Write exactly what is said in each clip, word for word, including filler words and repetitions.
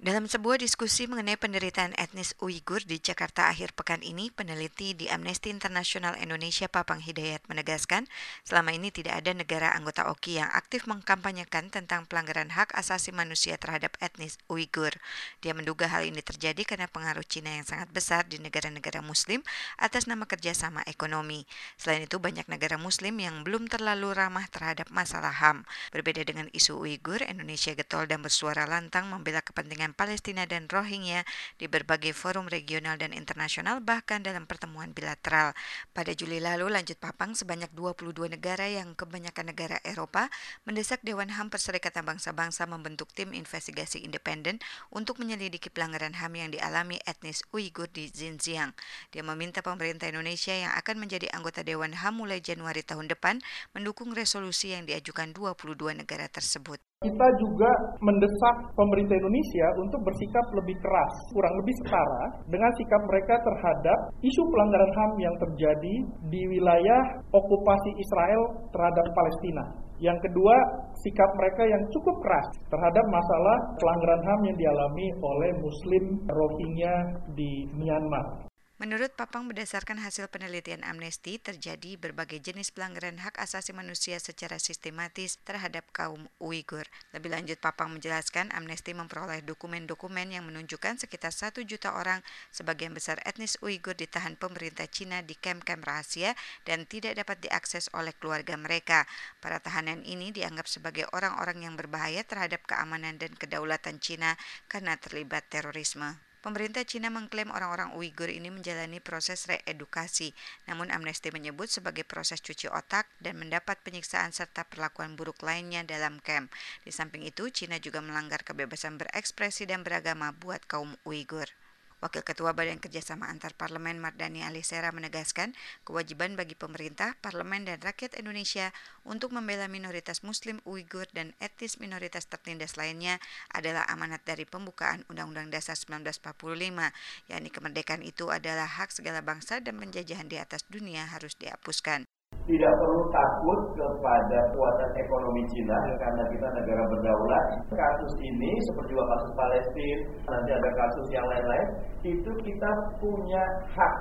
Dalam sebuah diskusi mengenai penderitaan etnis Uighur di Jakarta akhir pekan ini, peneliti di Amnesty International Indonesia Papang Hidayat menegaskan, selama ini tidak ada negara anggota O K I yang aktif mengkampanyekan tentang pelanggaran hak asasi manusia terhadap etnis Uighur. Dia menduga hal ini terjadi karena pengaruh Cina yang sangat besar di negara-negara Muslim atas nama kerjasama ekonomi. Selain itu, banyak negara Muslim yang belum terlalu ramah terhadap masalah H A M. Berbeda dengan isu Uighur, Indonesia getol dan bersuara lantang membela kepentingan Palestina dan Rohingya di berbagai forum regional dan internasional, bahkan dalam pertemuan bilateral. Pada Juli lalu, lanjut Papang, sebanyak dua puluh dua negara yang kebanyakan negara Eropa mendesak Dewan H A M Perserikatan Bangsa-Bangsa membentuk tim investigasi independen untuk menyelidiki pelanggaran H A M yang dialami etnis Uighur di Xinjiang. Dia meminta pemerintah Indonesia yang akan menjadi anggota Dewan H A M mulai Januari tahun depan mendukung resolusi yang diajukan dua puluh dua negara tersebut. Kita juga mendesak pemerintah Indonesia untuk bersikap lebih keras, kurang lebih setara dengan sikap mereka terhadap isu pelanggaran H A M yang terjadi di wilayah okupasi Israel terhadap Palestina. Yang kedua, sikap mereka yang cukup keras terhadap masalah pelanggaran H A M yang dialami oleh Muslim Rohingya di Myanmar. Menurut Papang, berdasarkan hasil penelitian Amnesty, terjadi berbagai jenis pelanggaran hak asasi manusia secara sistematis terhadap kaum Uighur. Lebih lanjut, Papang menjelaskan Amnesty memperoleh dokumen-dokumen yang menunjukkan sekitar satu juta orang, sebagian besar etnis Uighur, ditahan pemerintah Cina di kamp-kamp rahasia dan tidak dapat diakses oleh keluarga mereka. Para tahanan ini dianggap sebagai orang-orang yang berbahaya terhadap keamanan dan kedaulatan Cina karena terlibat terorisme. Pemerintah Cina mengklaim orang-orang Uighur ini menjalani proses reedukasi, namun Amnesty menyebut sebagai proses cuci otak dan mendapat penyiksaan serta perlakuan buruk lainnya dalam kamp. Di samping itu, Cina juga melanggar kebebasan berekspresi dan beragama buat kaum Uighur. Wakil Ketua Badan Kerjasama Antar Parlemen Mardhani Alisera menegaskan kewajiban bagi pemerintah, parlemen, dan rakyat Indonesia untuk membela minoritas Muslim, Uighur, dan etnis minoritas tertindas lainnya adalah amanat dari pembukaan Undang-Undang Dasar seribu sembilan ratus empat puluh lima, yakni kemerdekaan itu adalah hak segala bangsa dan penjajahan di atas dunia harus dihapuskan. Tidak perlu takut kepada kekuatan ekonomi Cina karena kita negara berdaulat. Kasus ini seperti juga kasus Palestina, nanti ada kasus yang lain-lain, itu kita punya hak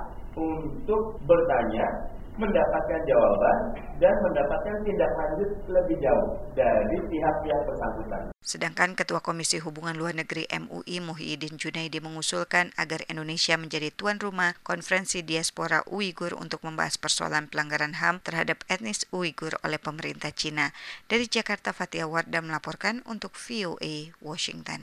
untuk bertanya, mendapatkan jawaban, dan mendapatkan tindak lanjut lebih jauh dari pihak-pihak bersangkutan. Sedangkan Ketua Komisi Hubungan Luar Negeri M U I Muhyiddin Junaidi mengusulkan agar Indonesia menjadi tuan rumah konferensi diaspora Uighur untuk membahas persoalan pelanggaran H A M terhadap etnis Uighur oleh pemerintah Cina. Dari Jakarta, Fatia Wardah melaporkan untuk V O A Washington.